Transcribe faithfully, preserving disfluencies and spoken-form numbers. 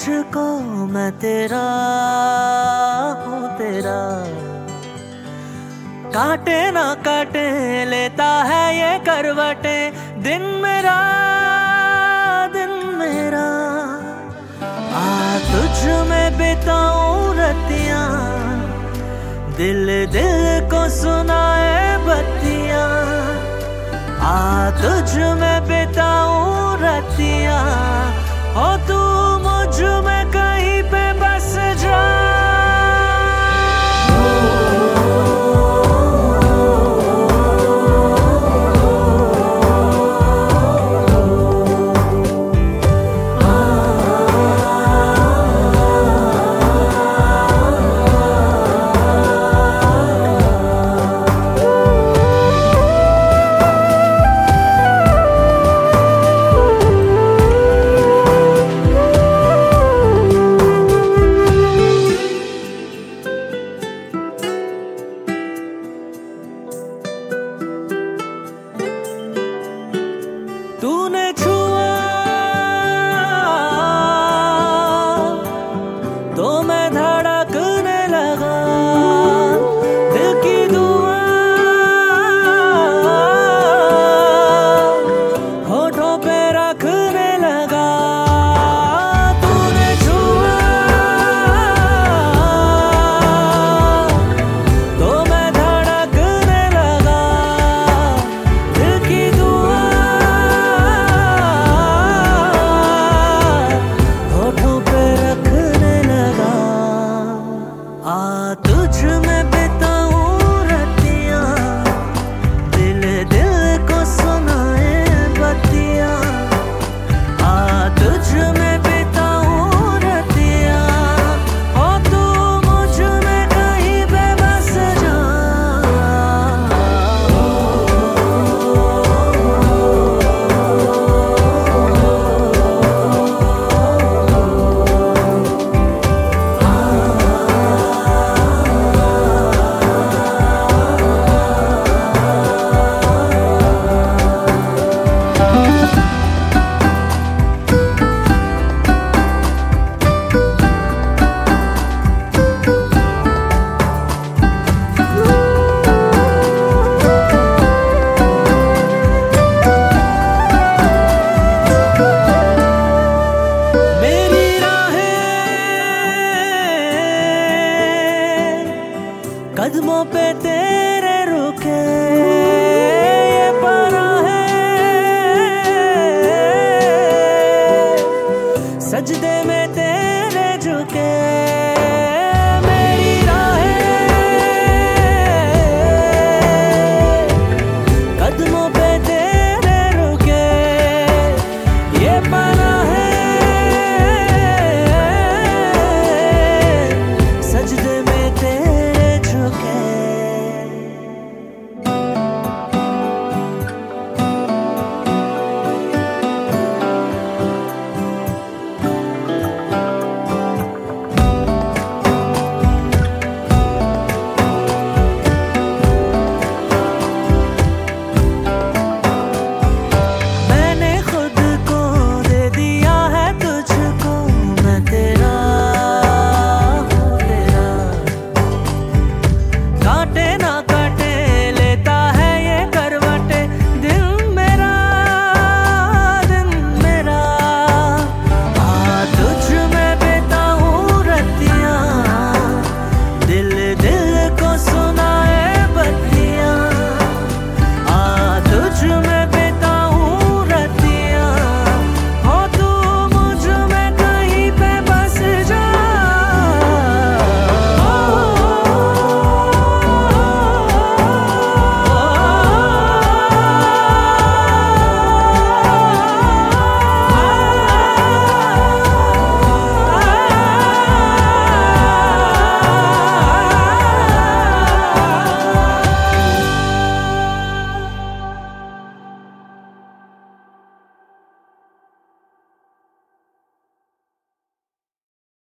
तुझको मैं तेरा हूँ तेरा। काटे ना काटे लेता है ये करवटे, दिन मेरा दिन मेरा। आ तुझ में बिताऊं रतियां, दिल दिल को सुनाए बत्तियां। आ तुझ में बिताऊं रतियां, हो तू मुझ में कहीं पे बस जा। तूने छुआ तो मैं धड़कने लगा, दिल की दुआ होठों पे रखने लगा। तूने छुआ तो मैं धड़कने लगा, दिल की दुआ आ तुझ में बिताऊं रतियां, दिल दिल को सुनाए बत्तियां। आ तुझ में बिताऊं रतियां, हो तू मुझ में कहीं पे बस जा। कदमों पे तेरे रुके ये परा है, सजदे में तेरे झुके।